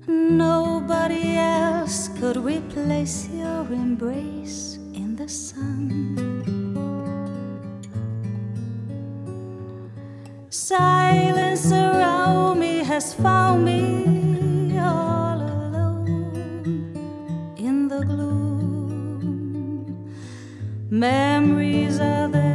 Nobody else could replace your embrace in the sun. Silence around me has found me all alone in the gloom. Memories are there